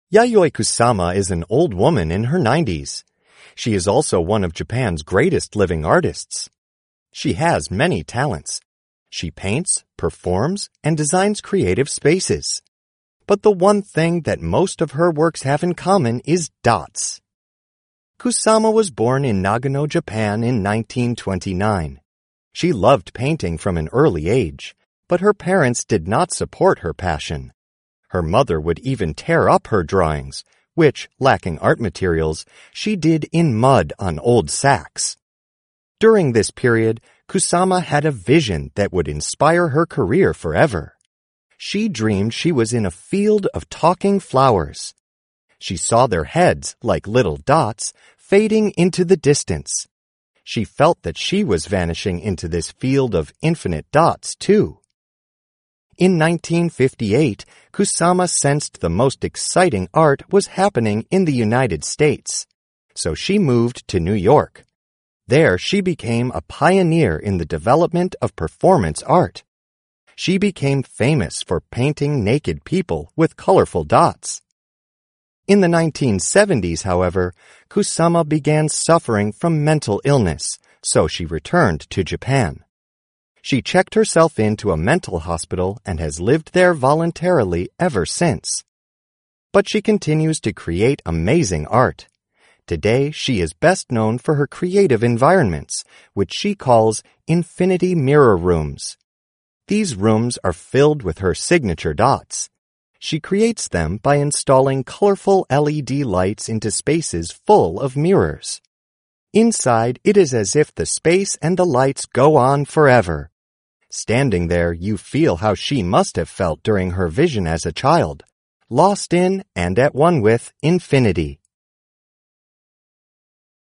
Yayoi Kusama is an old woman in her 90s. She is also one of Japan's greatest living artists. She has many talents. She paints, performs, and designs creative spaces. But the one thing that most of her works have in common is dots. Kusama was born in Nagano, Japan in 1929. She loved painting from an early age, but her parents did not support her passion. Her mother would even tear up her drawings, which, lacking art materials, she did in mud on old sacks. During this period, Kusama had a vision that would inspire her career forever. She dreamed she was in a field of talking flowers. She saw their heads, like little dots, fading into the distance. She felt that she was vanishing into this field of infinite dots, too. In 1958, Kusama sensed the most exciting art was happening in the United States, so she moved to New York. There, she became a pioneer in the development of performance art. She became famous for painting naked people with colorful dots. In the 1970s, however, Kusama began suffering from mental illness, so she returned to Japan. She checked herself into a mental hospital and has lived there voluntarily ever since. But she continues to create amazing art. Today, she is best known for her creative environments, which she calls infinity mirror rooms. These rooms are filled with her signature dots. She creates them by installing colorful LED lights into spaces full of mirrors. Inside, it is as if the space and the lights go on forever. Standing there, you feel how she must have felt during her vision as a child, lost in and at one with infinity.